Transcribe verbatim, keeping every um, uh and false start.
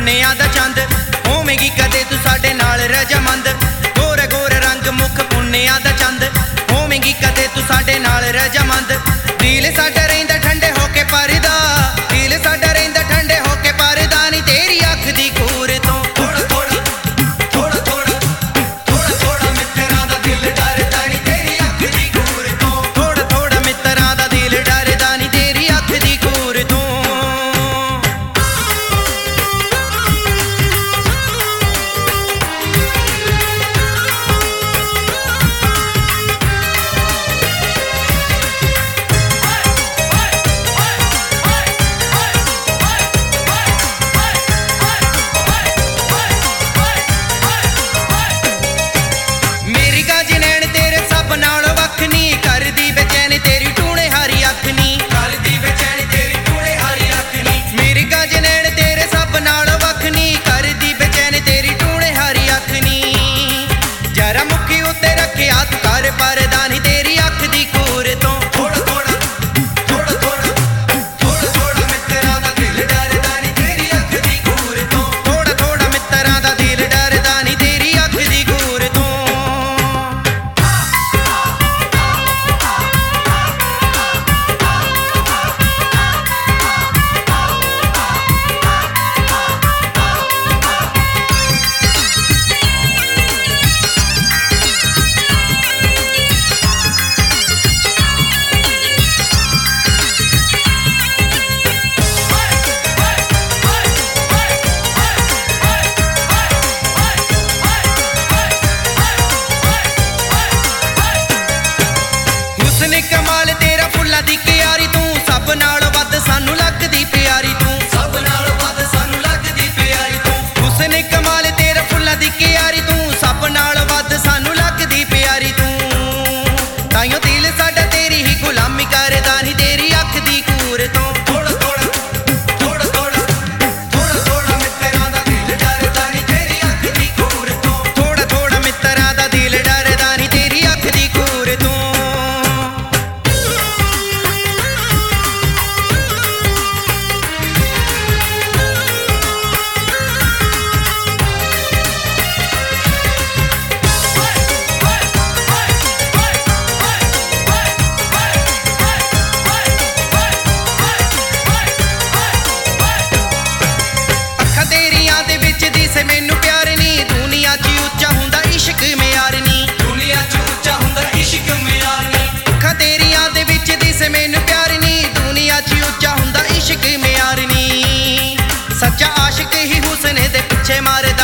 पुन्निया दा चंद होवेगी कदे तू साडे नाल रजामंद। गोरे गोरे रंग मुख पुन्निया दा चंद होवेगी कदे तू साडे नाल रजामंद। दिल साडा रहिंदा ठंडे होके परदा, दिल साडा रहिंदा ठंडे होके परदा नी तेरी अख दी कूर तो। थोड़ा थोड़ा थोड़ा थोड़ा थोड़ा थोड़ा मित्तरां दा दिल डरदा नी तेरी अख दी कूर तो। थोड़ा थोड़ा मित्तरां दा दिल डरदा नी तेरी अख दी कूर तो। कमाल तेरा फुल्लां दी क्यारी तू सब नालों वध सानू लगदी प्यारी तू। सब नालों वध सानू लगदी प्यारी तू। हुस्न कमाल तेरा फुल्लां दी क्यारी तू सब नालों वध सानू लगदी प्यारी तू। ताइयों दिल साडा तेरी ही गुलामी करदा नी तेरी अख दी कूर तो। थोड़ा थोड़ा थोड़ा थोड़ा थोड़ा थोड़ा मित्तरां दा दिल डरदा नी तेरी अख दी कूर तो। थोड़ा थोड़ा मित्तरां दा दिल डरदा नी तेरी अख दी कूर तो। मैनू प्यार नी दुनिया च उच्चा हुंदा इश्क म्यार नी। दुनिया च उच्चा हुंदा इश्क म्यार नी। अखां तेरियां दे विच दिसे मैनू प्यार नी दुनिया च उच्चा हुंदा इश्क म्यार नी। सच्चा आशिक ही हुस्न दे पिछे मार